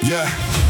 Yeah.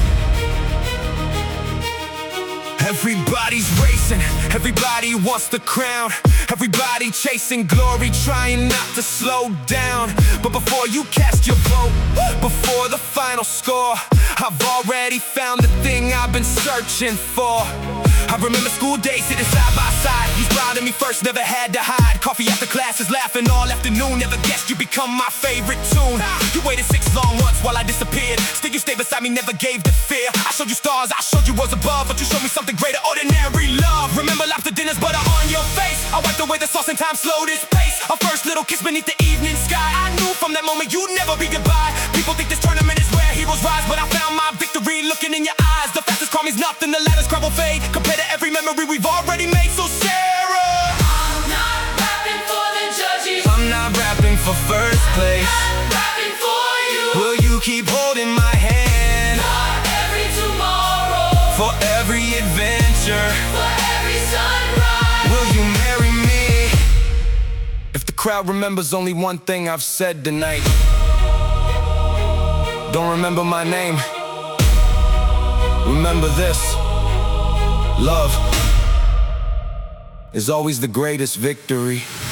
Everybody's racing, everybody wants the crown. Everybody chasing glory, trying not to slow down. But before you cast your vote, before the final score, I've already found the thing I've been searching for. I remember school days sitting side by side. He's proud of me first, never had to hide. Coffee after classes, laughing all afternoon. Never guessed you'd become my favorite tune. You waited 6 long months while I disappeared. Still you stayed beside me, never gave the fear. I showed you stars, I showed you was above, but you showed me something greater, ordinary love. Remember lobster dinners, butter on your face. I wiped away the sauce and time slowed its pace. Our first little kiss beneath the evening sky. I knew from that moment you'd never be goodbye. People think this tournament is where heroes rise, but I found my victory looking in your eyes. The fastest car means nothing, the latter's crumble fade compared to every memory we've already made. So Sarah, I'm not rapping for the judges, I'm not rapping for first place. I'm rapping for you. Will you keep holding my hand For every tomorrow, for every adventure? for every sunrise. Will you marry me? If the crowd remembers only one thing I've said tonight, don't remember my name, remember this: love is always the greatest victory.